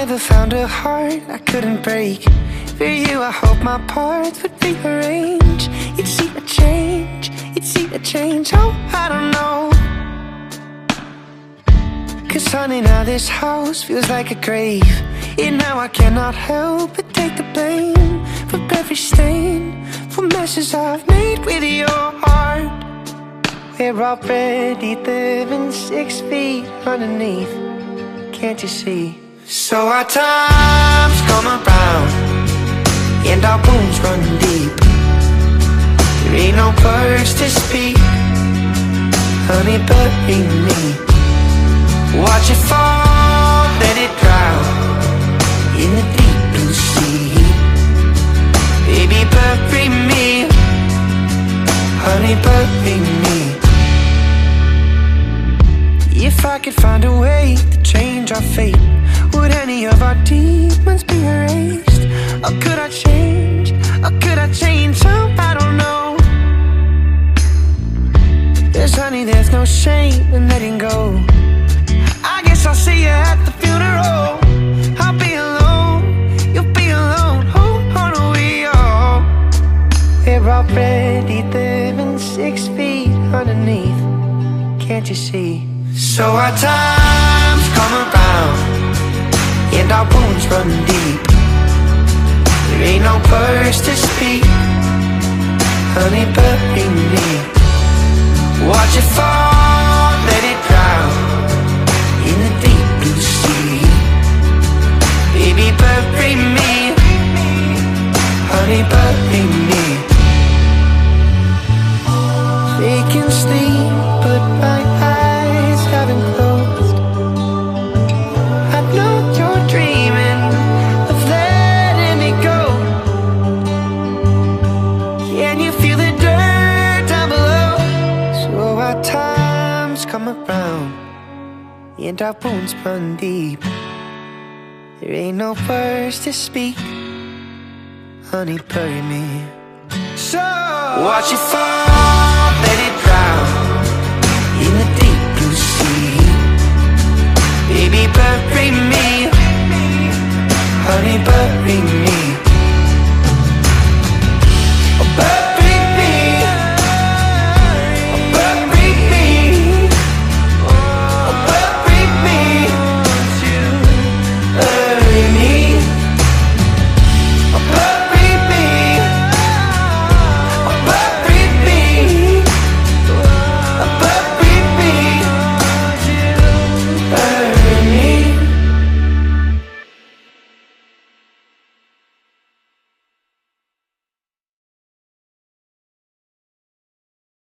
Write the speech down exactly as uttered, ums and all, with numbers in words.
never found a heart I couldn't break. For you I hope my parts would rearrange. You'd see a change, you'd see a change. Oh, I don't know. Cause honey, now this house feels like a grave. And now I cannot help but take the blame for every stain, for messes I've made with your heart. We're already living six feet underneath, can't you see? So our times come around and our wounds run deep. There ain't no words to speak, honey, bury me. Watch it fall, let it drown in the deep blue sea. Baby, bury me, honey, bury me. If I could find a way to change our fate, would any of our demons be erased? Or could I change, or could I change? Oh, I don't know. Cause honey, there's no shame in letting go. I guess I'll see you at the funeral. I'll be alone, you'll be alone. Oh, oh no, we all, we're already living six feet underneath, can't you see? So our times come around and our wounds run deep. There ain't no words to speak, honey, bury me. Watch it fall, let it drown in the deep blue sea. Baby, bury me, honey, bury me. Vacant sleep, but my eyes haven't closed. I know you're dreaming of letting me go. Can you feel the dirt down below? So our times come around and our wounds run deep. There ain't no words to speak, honey, bury me. So watch it fall,